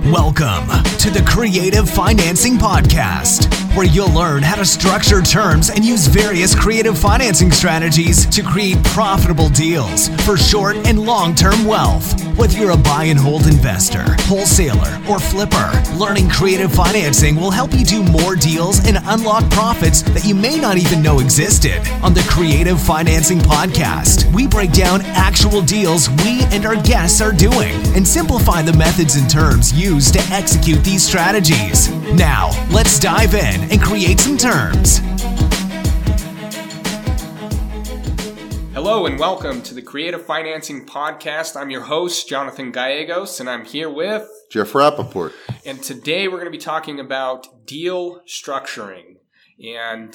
Welcome to the Creative Financing Podcast, where you'll learn how to structure terms and use various creative financing strategies to create profitable deals for short and long-term wealth. Whether you're a buy and hold investor, wholesaler, or flipper, learning creative financing will help you do more deals and unlock profits that you may not even know existed. On the Creative Financing Podcast, we break down actual deals we and our guests are doing and simplify the methods and terms used to execute these strategies. Now, let's dive in and create some terms. Hello and welcome to the Creative Financing Podcast. I'm your host, Jonathan Gallegos, and I'm here with Jeff Rappaport. And today we're going to be talking about deal structuring. And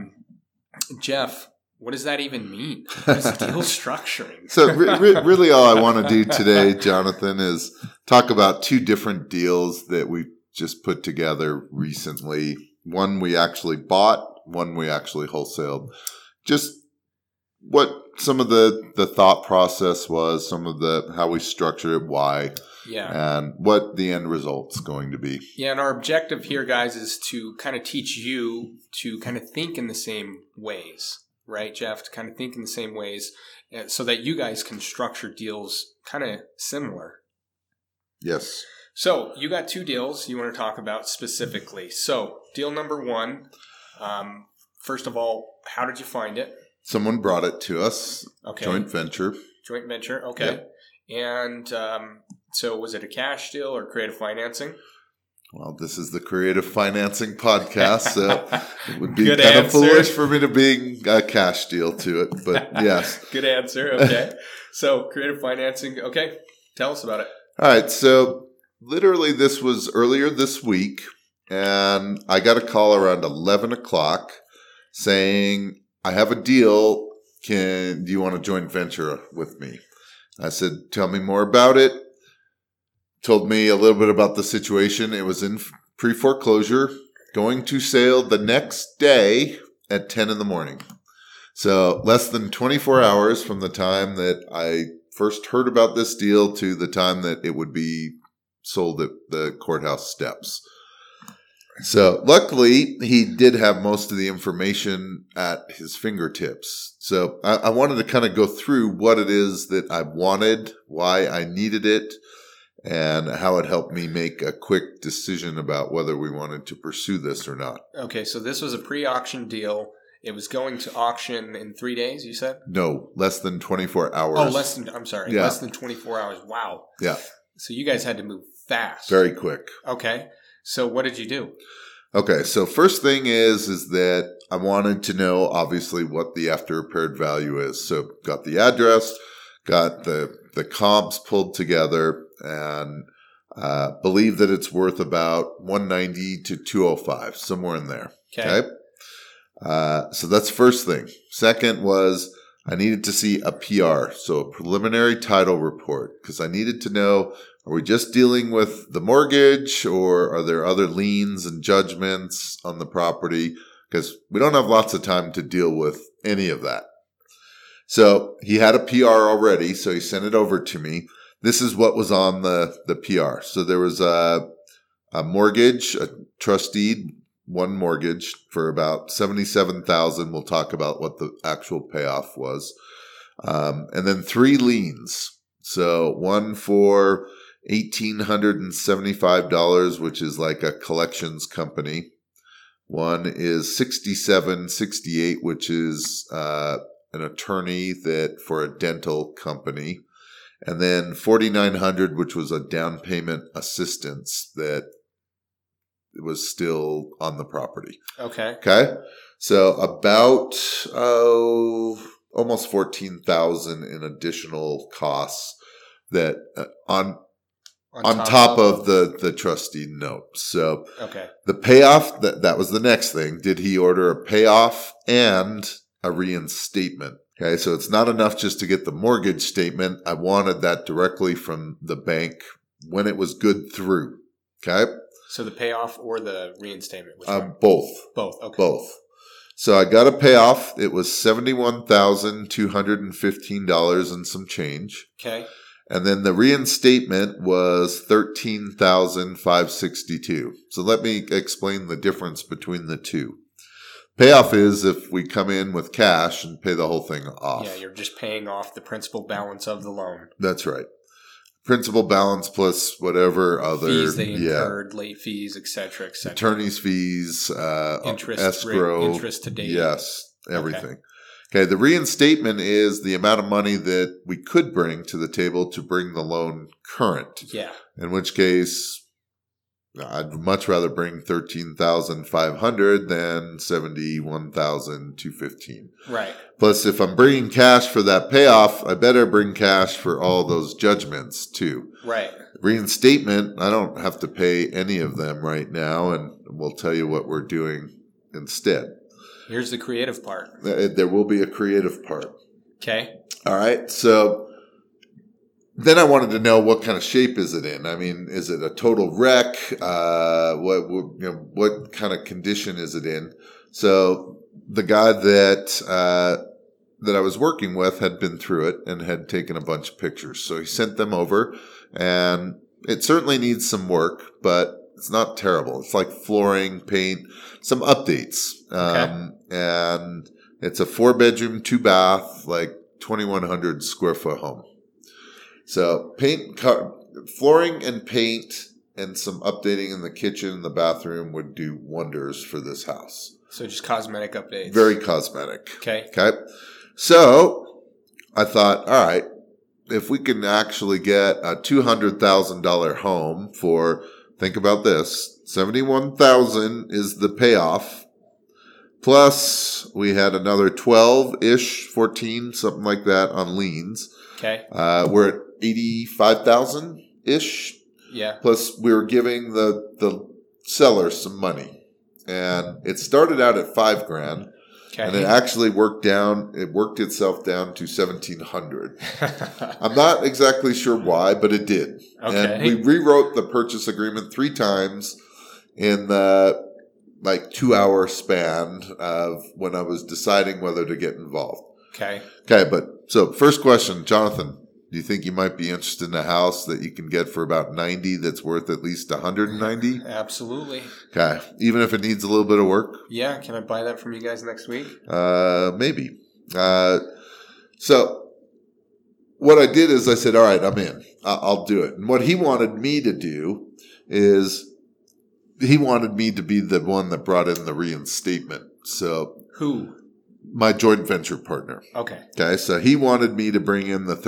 Jeff, what does that even mean? What is deal structuring? So really all I want to do today, Jonathan, is talk about two different deals that we just put together recently. One we actually bought, one we actually wholesaled. Just what some of the thought process was, some of how we structured it, why, and what the end result's going to be. Yeah, and our objective here, guys, is to kind of teach you to kind of think in the same ways. Right, Jeff, to kind of think in the same ways so that you guys can structure deals kind of similar. Yes. So you got two deals you want to talk about specifically. So deal number one, first of all, how did you find it? Someone brought it to us. Okay. Joint venture. Joint venture, okay. Yep. And so was it a cash deal or creative financing? Well, this is the Creative Financing Podcast, so it would be Good kind answer. of foolish for me to bring a cash deal to it, but yes. Good answer, okay. So, creative financing, okay. Tell us about it. All right, so literally this was earlier this week, and I got a call around 11 o'clock saying, I have a deal, do you want to joint venture with me? I said, tell me more about it. Told me a little bit about the situation. It was in pre-foreclosure, going to sale the next day at 10 in the morning. So less than 24 hours from the time that I first heard about this deal to the time that it would be sold at the courthouse steps. So luckily, he did have most of the information at his fingertips. So I wanted to kind of go through what it is that I wanted, why I needed it, and how it helped me make a quick decision about whether we wanted to pursue this or not. Okay, so this was a pre-auction deal. It was going to auction in 3 days, you said? No, less than 24 hours. Oh, less than 24 hours. Wow. Yeah. So you guys had to move fast. Very quick. Okay. So what did you do? Okay, so first thing is that I wanted to know, obviously, what the after-repaired value is. So got the address, got the comps pulled together, and believe that it's worth about $190 to $205, somewhere in there. Okay. So that's first thing. Second was I needed to see a PR, so a preliminary title report, because I needed to know, are we just dealing with the mortgage or are there other liens and judgments on the property? Because we don't have lots of time to deal with any of that. So he had a PR already, so he sent it over to me. This is what was on the PR. So there was a mortgage, a trust deed, one mortgage for about $77,000. We'll talk about what the actual payoff was. And then 3 liens. So one for $1,875, which is like a collections company. One is $67.68, which is an attorney for a dental company. And then $4,900, which was a down payment assistance that was still on the property. Okay. Okay. So about almost $14,000 in additional costs that on top of the trustee note. So okay. The payoff, that was the next thing. Did he order a payoff and a reinstatement? Okay, so it's not enough just to get the mortgage statement. I wanted that directly from the bank when it was good through. Okay? So the payoff or the reinstatement? Both. Both, okay. Both. So I got a payoff. It was $71,215 and some change. Okay. And then the reinstatement was $13,562. So let me explain the difference between the two. Payoff is if we come in with cash and pay the whole thing off. Yeah, you're just paying off the principal balance of the loan. That's right. Principal balance plus whatever other fees they incurred, late fees, et cetera, et cetera. Attorney's fees, escrow, interest to date. Yes, everything. Okay, the reinstatement is the amount of money that we could bring to the table to bring the loan current. Yeah. In which case, I'd much rather bring $13,500 than $71,215. Right. Plus, if I'm bringing cash for that payoff, I better bring cash for all those judgments too. Right. Reinstatement, I don't have to pay any of them right now, and we'll tell you what we're doing instead. Here's the creative part. There will be a creative part. Okay. All right. So then I wanted to know what kind of shape is it in? I mean, is it a total wreck? What kind of condition is it in? So the guy that I was working with had been through it and had taken a bunch of pictures. So he sent them over, and it certainly needs some work, but it's not terrible. It's like flooring, paint, some updates. Okay. And it's a 4-bedroom, 2-bath, like 2,100 square foot home. So flooring and paint and some updating in the kitchen and the bathroom would do wonders for this house. So just cosmetic updates. Very cosmetic. Okay. Okay. So I thought, all right, if we can actually get a $200,000 home for, think about this, $71,000 is the payoff. Plus, we had another 12-ish, 14, something like that on liens. Okay. We're at 85,000-ish. Yeah. Plus, we were giving the seller some money. And it started out at $5,000. Okay. And it actually worked itself down to $1,700. I'm not exactly sure why, but it did. Okay. And we rewrote the purchase agreement 3 times in the 2-hour span of when I was deciding whether to get involved. Okay. Okay, so first question, Jonathan, do you think you might be interested in a house that you can get for about 90 that's worth at least 190? Absolutely. Okay, even if it needs a little bit of work? Yeah, can I buy that from you guys next week? Maybe. So what I did is I said, all right, I'm in. I'll do it. And what he wanted me to do is he wanted me to be the one that brought in the reinstatement. So who? My joint venture partner. Okay. Okay. So he wanted me to bring in the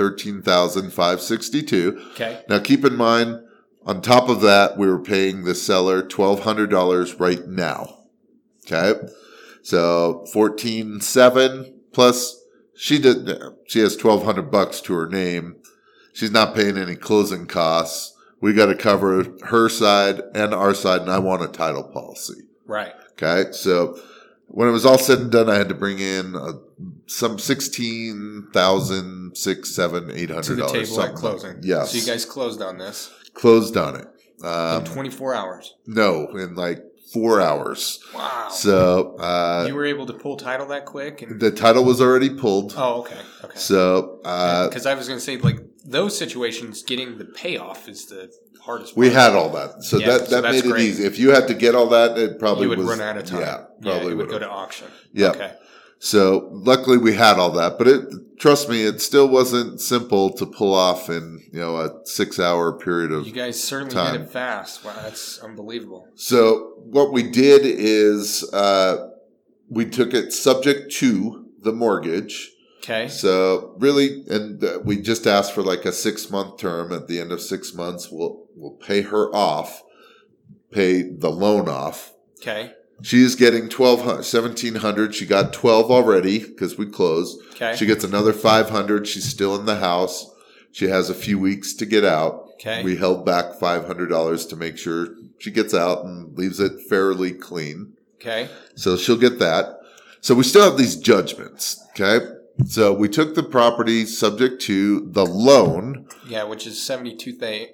$13,562. Okay. Now keep in mind, on top of that, we were paying the seller $1,200 right now. Okay. So $14,700 plus she has $1,200 to her name. She's not paying any closing costs. We got to cover her side and our side, and I want a title policy. Right. Okay. So when it was all said and done, I had to bring in some $16,600, $800 to the table at closing. Yes. So you guys closed on this. Closed on it. In 24 hours. No, in 4 hours. Wow. So you were able to pull title that quick? The title was already pulled. Oh, okay. Okay. So because I was going to say, those situations, getting the payoff is the hardest part. We had all that. So Yeah, that so made that's it great. easy. If you had to get all that, it probably You would was, run out of time. Yeah, probably it would go would've. to auction. Yeah. Okay. So luckily we had all that, but trust me, it still wasn't simple to pull off in, a 6-hour period of You guys certainly time. did it fast. Wow, that's unbelievable. So what we did is we took it subject to the mortgage. Okay. So really, and we just asked for a 6-month term. At the end of 6 months, we'll pay her off, pay the loan off. Okay. She is getting $1,700. She got 12 already because we closed. Okay. She gets another $500. She's still in the house. She has a few weeks to get out. Okay. We held back $500 to make sure she gets out and leaves it fairly clean. Okay. So she'll get that. So we still have these judgments. Okay. So we took the property subject to the loan. Yeah, which is 72K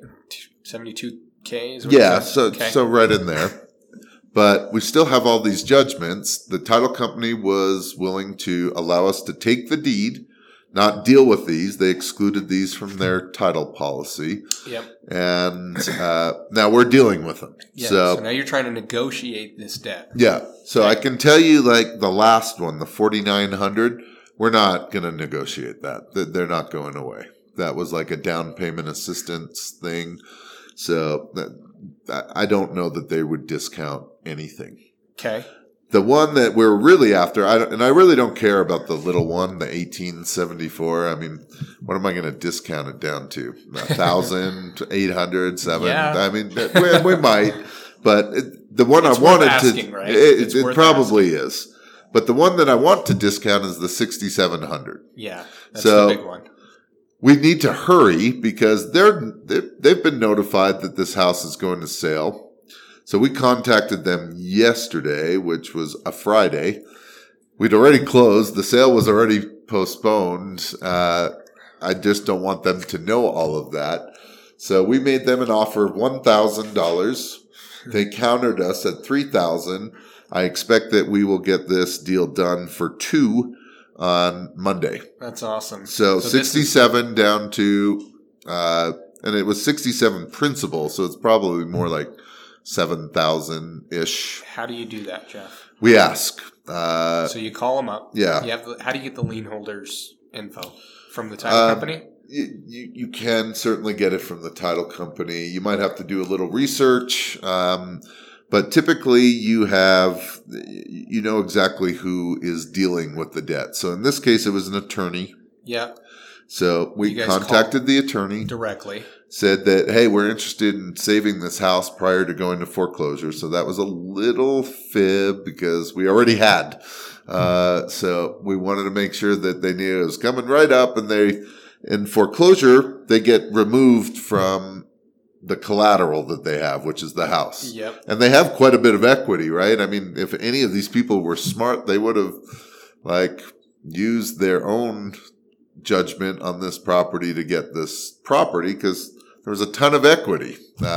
is what Yeah. it says? So right in there. But we still have all these judgments. The title company was willing to allow us to take the deed not deal with these. They excluded these from their title policy. Yep. And now we're dealing with them. Yeah. So now you're trying to negotiate this debt. yeah. So I can tell you, like the last one, the 4,900, we're not going to negotiate that. They're not going away. That was like a down payment assistance thing. So I don't know that they would discount anything. Okay. The one that we're really after, I really don't care about the little one, the 1874. I mean, what am I going to discount it down to? 1,000, 800, 7? Yeah. I mean, we might. But the one It's I wanted worth asking, to, right? it probably is. But the one that I want to discount is the 6,700. Yeah, that's So- the big one. We need to hurry because they've been notified that this house is going to sale. So we contacted them yesterday, which was a Friday. We'd already closed. The sale was already postponed. I just don't want them to know all of that. So we made them an offer of $1,000. They countered us at $3,000. I expect that we will get this deal done for $2,000 on Monday. That's awesome. So this 67 down to, and it was 67 principal, so it's probably more like 7,000-ish. How do you do that, Jeff? We ask. So you call them up. Yeah. How do you get the lien holders info? From the title company? You can certainly get it from the title company. You might have to do a little research. But typically you know exactly who is dealing with the debt. So in this case, it was an attorney. Yeah. So we You guys contacted the attorney, Directly. said that, hey, we're interested in saving this house prior to going to foreclosure. So that was a little fib because we already had. So we wanted to make sure that they knew it was coming right up, and in foreclosure, they get removed from the collateral that they have, which is the house. Yep. And they have quite a bit of equity, right? I mean, if any of these people were smart, they would have used their own judgment on this property to get this property because there was a ton of equity.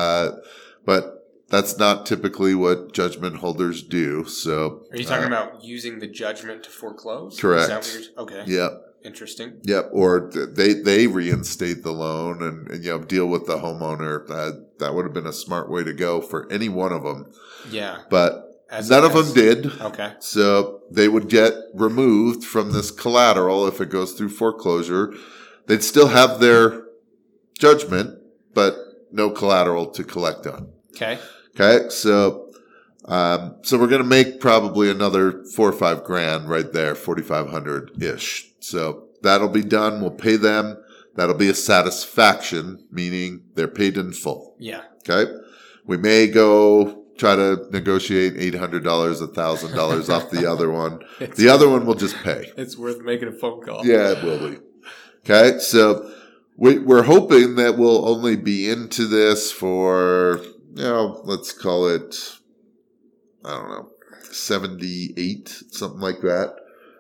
But that's not typically what judgment holders do. So Are you talking about using the judgment to foreclose? Correct. Is that what you're, okay. Yep. Interesting. Yep. Or they reinstate the loan and deal with the homeowner. That would have been a smart way to go for any one of them. Yeah. But none of them did. Okay. So they would get removed from this collateral if it goes through foreclosure. They'd still have their judgment, but no collateral to collect on. Okay. Okay. So we're going to make probably another $4 or $5 grand right there, 4,500 ish. So that'll be done. We'll pay them. That'll be a satisfaction, meaning they're paid in full. Yeah. Okay. We may go try to negotiate $800, $1,000 off the other one. The other one we'll just pay. It's worth making a phone call. Yeah, it will be. Okay. So we're hoping that we'll only be into this for, let's call it, 78, something like that.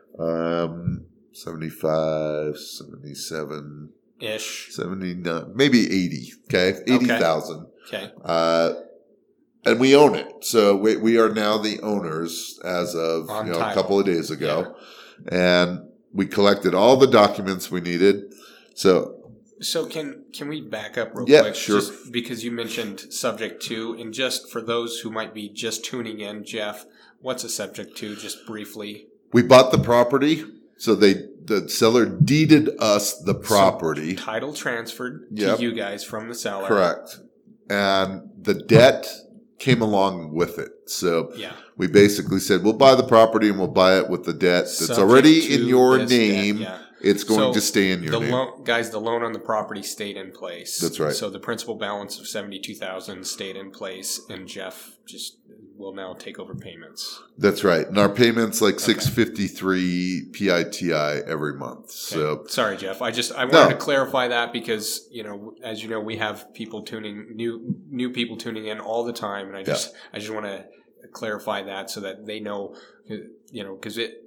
75, 77, Ish. 79, maybe 80. Okay. 80,000. Okay. And we own it. So we are now the owners as of On a title. couple of days ago. Yeah. And we collected all the documents we needed. So can we back up real Yeah, quick? sure. Just because you mentioned subject to, and just for those who might be just tuning in, Jeff, what's a subject to, just briefly? we bought the property. So the seller deeded us the property. So title transferred Yep. to you guys from the seller. Correct. And the debt came along with it. So Yeah. we basically said, we'll buy the property and we'll buy it with the debt that's Subject already to in your this debt, name. yeah. It's going So to stay in your the name. the loan on the property stayed in place. That's right. So the principal balance of $72,000 stayed in place, and Jeff just will now take over payments. That's right. And our payment's like $653 PITI every month. Okay. So Sorry, Jeff. I wanted to clarify that because, as you know, we have people new people tuning in all the time, and I just want to clarify that so that they know, because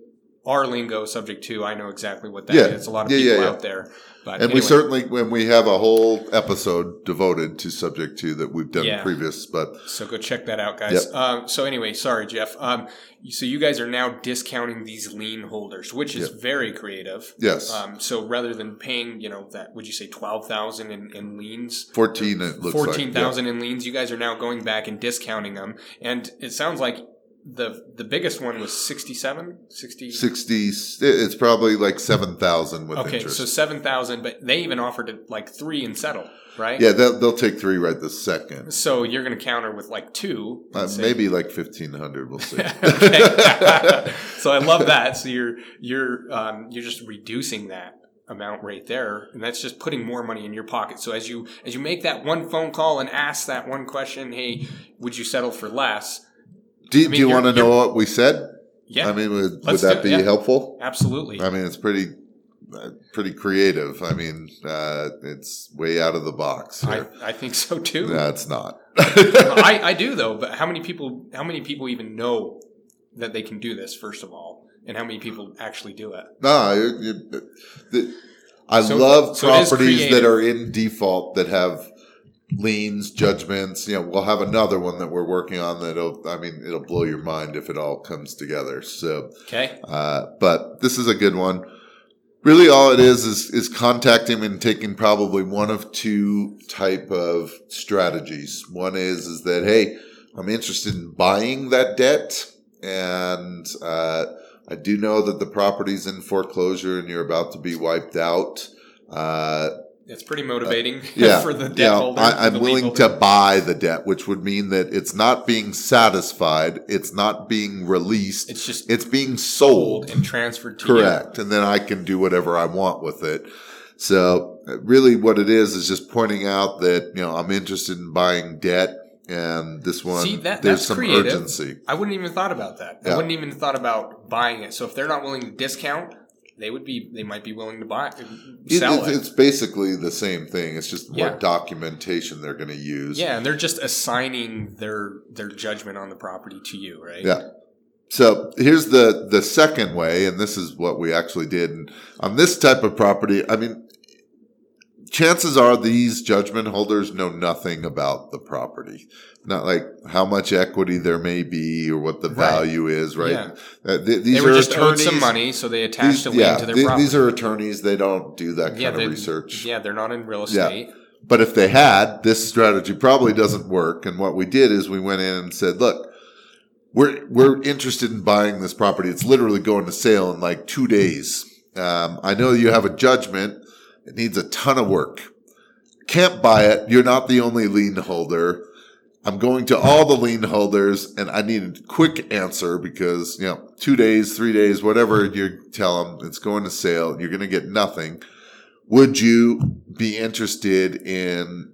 our lingo, subject to, I know exactly what that is. A lot of people out there. But and we certainly, when we have a whole episode devoted to subject to that we've done previous, but so go check that out, guys. Yep. So anyway, sorry, Jeff. So you guys are now discounting these lien holders, which is very creative. Yes. So rather than paying, that, would you say 12,000 in liens? 14, it looks 14,000 in liens. You guys are now going back and discounting them. And it sounds like the biggest one was 67? 60? It's probably like 7,000 with interest. Okay, so 7,000, but they even offered it like 3 and settle, right? Yeah, they'll take 3 right this second. So you're going to counter with like 2. Maybe like 1,500, we'll see. Okay. So I love that. So you're just reducing that amount right there, and that's just putting more money in your pocket. So as you make that one phone call and ask that one question, hey, would you settle for less? Do you want to know what we said? Yeah. I mean, would that be helpful? Absolutely. I mean, it's pretty creative. I mean, it's way out of the box here. I think so too. No, it's not. I do though. But how many people even know that they can do this? First of all, and how many people actually do it? No, I love properties that are in default that have liens, judgments. We'll have another one that we're working on it'll blow your mind if it all comes together. So, okay. But this is a good one. Really all it is contacting and taking probably one of 2 type of strategies. One is that, hey, I'm interested in buying that debt, and I do know that the property's in foreclosure and you're about to be wiped out. It's pretty motivating for the debt holder. I'm willing to buy the debt, which would mean that it's not being satisfied. It's not being released. It's being sold and transferred to you. Correct. And then I can do whatever I want with it. So really what it is just pointing out that, I'm interested in buying debt, and this one, there's some creative. Urgency. I wouldn't even thought about that. I wouldn't even thought about buying it. So if they're not willing to discount, they might be willing to sell it. It's basically the same thing. It's just what documentation they're going to use. Yeah, and they're just assigning their judgment on the property to you, right? Yeah. So here's the second way, and this is what we actually did. And on this type of property, I mean, chances are these judgment holders know nothing about the property. Not like how much equity there may be or what the value is, right? Yeah. They were just owed some money, so they attached a lien to their property. These are attorneys. They don't do that kind of research. Yeah, they're not in real estate. Yeah. But if they had, this strategy probably doesn't work. And what we did is we went in and said, look, we're interested in buying this property. It's literally going to sale in like 2 days. I know you have a judgment. It needs a ton of work. Can't buy it. You're not the only lien holder. I'm going to all the lien holders, and I need a quick answer because, 2 days, 3 days, whatever you tell them, it's going to sale. You're going to get nothing. Would you be interested in,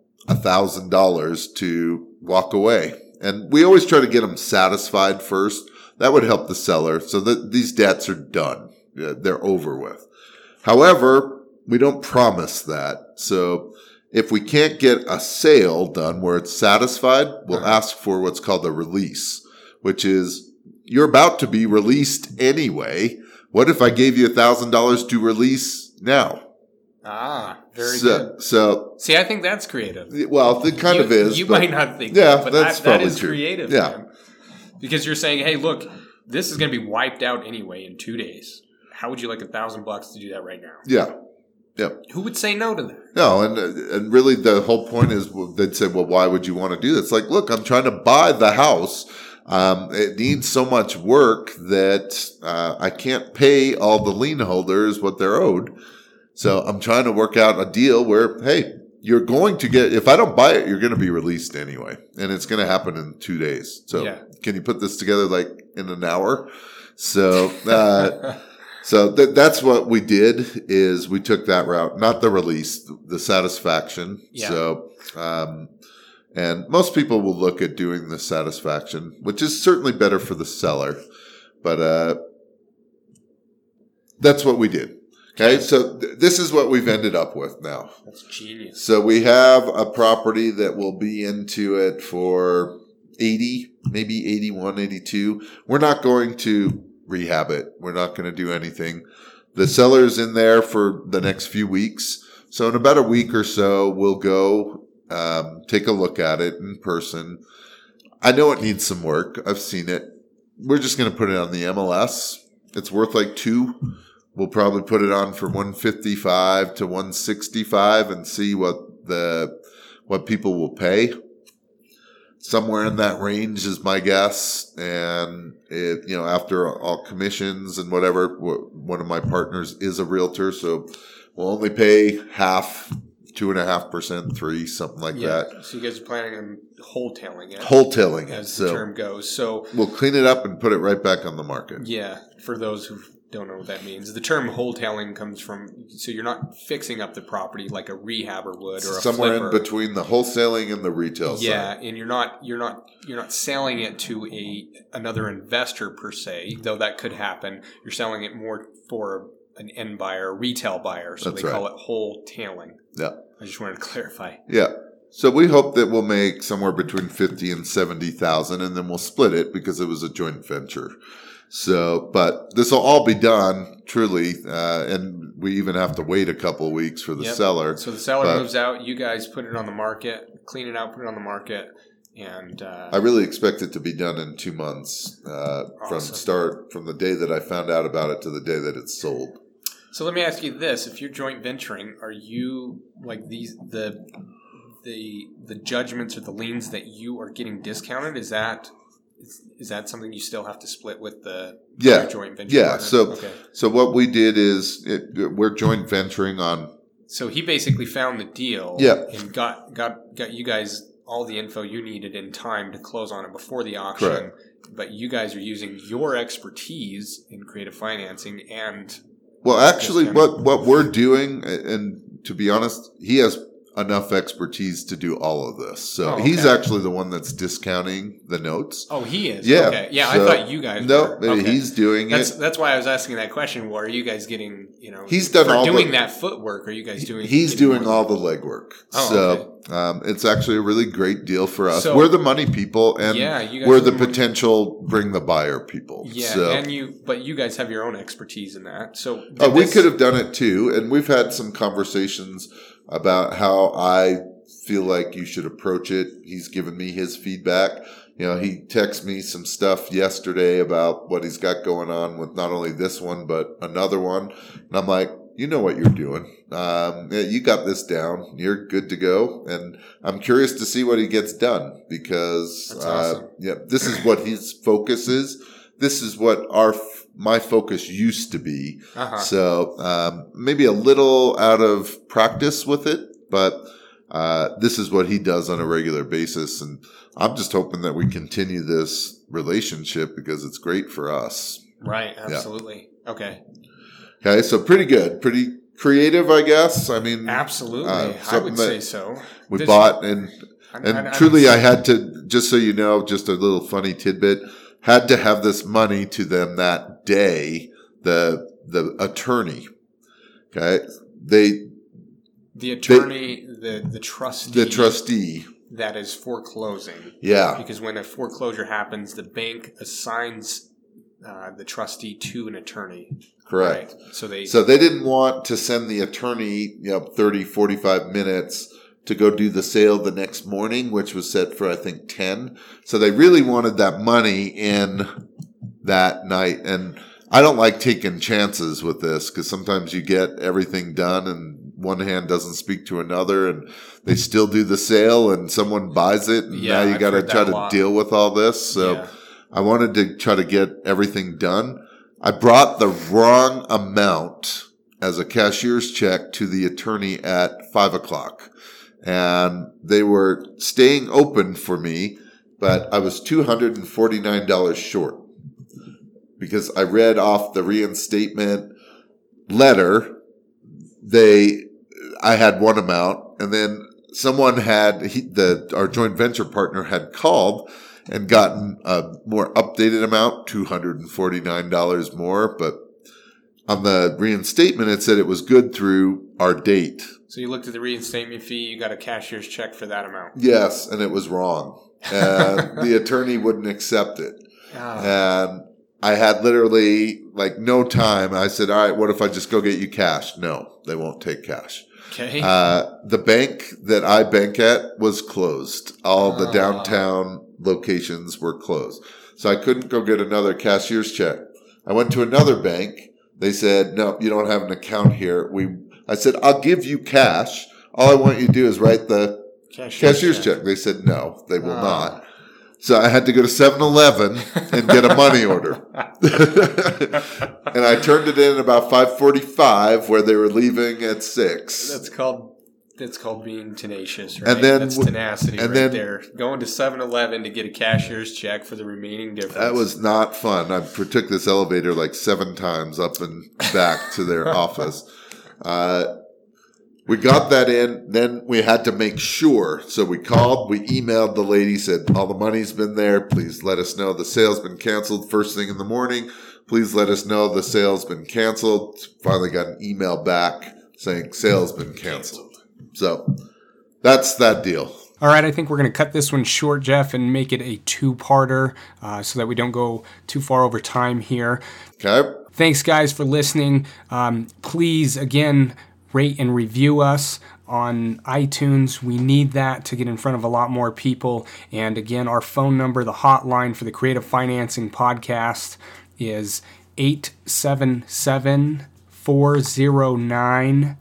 $1,000 to walk away? And we always try to get them satisfied first. That would help the seller so that these debts are done. They're over with. However, we don't promise that. So if we can't get a sale done where it's satisfied, we'll ask for what's called a release, which is you're about to be released anyway. What if I gave you $1,000 to release now? Very good. So see, I think that's creative. Well, it kind of is. You might not think that, but that is true. Creative. Yeah. Man. Because you're saying, hey, look, this is going to be wiped out anyway in 2 days. How would you like $1,000 to do that right now? Yeah. Yep. Who would say no to that? No, and really the whole point is they'd say, well, why would you want to do this? It's like, look, I'm trying to buy the house. It needs so much work that I can't pay all the lien holders what they're owed. So I'm trying to work out a deal where, hey, you're going to get, if I don't buy it, you're going to be released anyway. And it's going to happen in 2 days. So Can you put this together like in an hour? So, So that's what we did is we took that route, not the release, the satisfaction. Yeah. So, and most people will look at doing the satisfaction, which is certainly better for the seller, but, that's what we did. Okay. So this is what we've ended up with now. That's genius. So we have a property that will be into it for 80, maybe 81, 82. We're not going to rehab it. We're not going to do anything. The seller's in there for the next few weeks. So in about a week or so, we'll go take a look at it in person. I know it needs some work. I've seen it. We're just going to put it on the MLS. It's worth like $2. We'll probably put it on for $155 to $165 and see what people will pay. Somewhere in that range is my guess. And after all commissions and whatever, one of my partners is a realtor, so we'll only pay half, 2.5%, 3%, something like that. So you guys are planning on wholetailing it. Wholetailing it, as the term goes. So we'll clean it up and put it right back on the market. Yeah, for those who don't know what that means, the term wholetailing comes from. So you're not fixing up the property like a rehabber would, or somewhere a flipper. in between the wholesaling and the retail side. Yeah, and you're not selling it to another investor per se, though that could happen. You're selling it more for an end buyer, a retail buyer. So they call it wholetailing. Yeah. I just wanted to clarify. Yeah. So we hope that we'll make somewhere between $50,000 and $70,000, and then we'll split it because it was a joint venture. So, but this will all be done truly, and we even have to wait a couple of weeks for the seller. So the seller moves out. You guys put it on the market, clean it out, put it on the market, and I really expect it to be done in 2 months from the day that I found out about it to the day that it's sold. So let me ask you this: if you're joint venturing, are you like the judgments or the liens that you are getting discounted? Is that something you still have to split with the joint venture? Yeah. So what we did is we're joint venturing on. So he basically found the deal. Yeah. And got you guys all the info you needed in time to close on it before the auction. Correct. But you guys are using your expertise in creative financing and. Well, actually, what we're doing, and to be honest, he has enough expertise to do all of this. So he's actually the one that's discounting the notes. Oh, he is? Yeah. Okay. Yeah, so, I thought you guys were. No, he's doing it. That's why I was asking that question. Well, are you guys getting, he's done all doing that footwork? Are you guys doing He's doing all the legwork. It's actually a really great deal for us. We're the money people, and we're the potential bring the buyer people. Yeah, but you guys have your own expertise in that. So we could have done it too, and we've had some conversations about how I feel like you should approach it. He's given me his feedback. He texted me some stuff yesterday about what he's got going on with not only this one, but another one. And I'm like, you know what you're doing. You got this down. You're good to go. And I'm curious to see what he gets done because, that's awesome. This is what his focus is. This is what my focus used to be. Uh-huh. So, maybe a little out of practice with it, but, this is what he does on a regular basis. And I'm just hoping that we continue this relationship because it's great for us. Right. Absolutely. Yeah. Okay. So pretty good, pretty creative, I guess. I mean, absolutely. I would say so. We bought and truly I had to, just so you know, just a little funny tidbit, had to have this money to them that day, the attorney. Okay. The attorney, the trustee. The trustee. That is foreclosing. Yeah. Because when a foreclosure happens, the bank assigns the trustee to an attorney. Correct. Right? So they didn't want to send the attorney 30, 45 minutes to go do the sale the next morning, which was set for, I think, 10. So they really wanted that money in that night. And I don't like taking chances with this because sometimes you get everything done and one hand doesn't speak to another and they still do the sale and someone buys it. And now you got to try to deal with all this. So I wanted to try to get everything done. I brought the wrong amount as a cashier's check to the attorney at 5:00. And they were staying open for me, but I was $249 short because I read off the reinstatement letter. I had one amount, and then someone our joint venture partner had called and gotten a more updated amount, $249 more. But on the reinstatement, it said it was good through our date. So you looked at the reinstatement fee, you got a cashier's check for that amount. Yes, and it was wrong. And the attorney wouldn't accept it. And I had literally like no time. I said, all right, what if I just go get you cash? No, they won't take cash. Okay. The bank that I bank at was closed. All the downtown locations were closed. So I couldn't go get another cashier's check. I went to another bank. They said, no, you don't have an account here. I said, I'll give you cash. All I want you to do is write the cashier's check. They said, no, they will not. So I had to go to 7-Eleven and get a money order. And I turned it in about 5:45 where they were leaving at 6. That's called being tenacious, right? And then, that's tenacity there. Going to 7-Eleven to get a cashier's check for the remaining difference. That was not fun. I took this elevator like 7 times up and back to their office. We got that in. Then we had to make sure. So we called, we emailed the lady, said, all the money's been there. Please let us know the sale's been canceled first thing in the morning. Please let us know the sale's been canceled. Finally got an email back saying sale's been canceled. So that's that deal. All right, I think we're going to cut this one short, Jeff, and make it a 2-parter so that we don't go too far over time here. Okay. Thanks, guys, for listening. Please, again, rate and review us on iTunes. We need that to get in front of a lot more people. And again, our phone number, the hotline for the Creative Financing Podcast is 877-409-8090,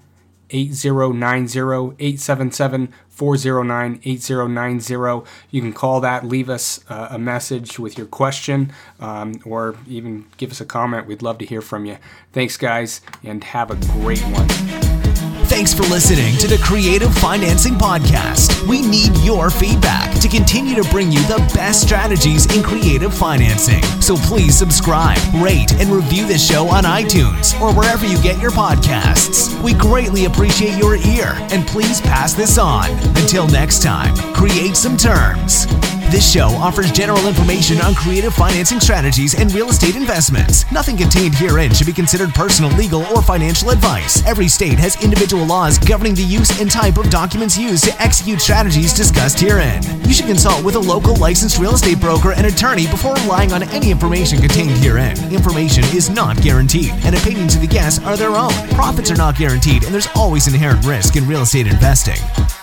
877-409-8090. You can call that, leave us a message with your question, or even give us a comment. We'd love to hear from you. Thanks, guys, and have a great one. Thanks for listening to the Creative Financing Podcast. We need your feedback to continue to bring you the best strategies in creative financing. So please subscribe, rate, and review this show on iTunes or wherever you get your podcasts. We greatly appreciate your ear, and please pass this on. Until next time, create some terms. This show offers general information on creative financing strategies and real estate investments. Nothing contained herein should be considered personal, legal, or financial advice. Every state has individual laws governing the use and type of documents used to execute strategies discussed herein. You should consult with a local licensed real estate broker and attorney before relying on any information contained herein. Information is not guaranteed, and opinions of the guests are their own. Profits are not guaranteed, and there's always inherent risk in real estate investing.